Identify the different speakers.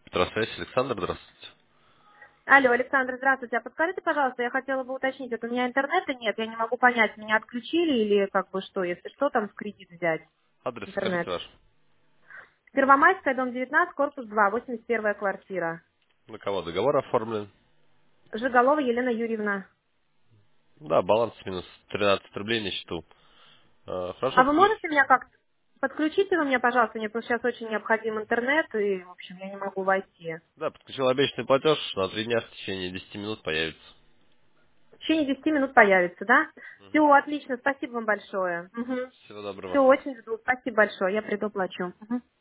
Speaker 1: Здравствуйте, Александр, здравствуйте.
Speaker 2: Алло, Александр, здравствуйте. А подскажите, пожалуйста, я хотела бы уточнить, вот у меня интернета нет, я не могу понять, меня отключили или как бы что, если что, там в кредит взять
Speaker 1: Адрес
Speaker 2: интернет.
Speaker 1: скажите ваш.
Speaker 2: Первомайская, дом 19, корпус 2, 81 квартира.
Speaker 1: На кого договор оформлен?
Speaker 2: Жиголова Елена Юрьевна.
Speaker 1: Да, баланс минус 13 рублей на счету. Хорошо,
Speaker 2: А вы можете меня как-то подключите вы меня, пожалуйста, мне потому что сейчас очень необходим интернет, и, в общем, я не могу войти.
Speaker 1: да, подключил обещанный платеж, на 3 дня в течение 10 минут появится.
Speaker 2: В течение 10 минут появится, да? Все, отлично, спасибо вам большое.
Speaker 1: Всего доброго.
Speaker 2: Все, очень жду, спасибо большое, я приду, плачу. Мгм.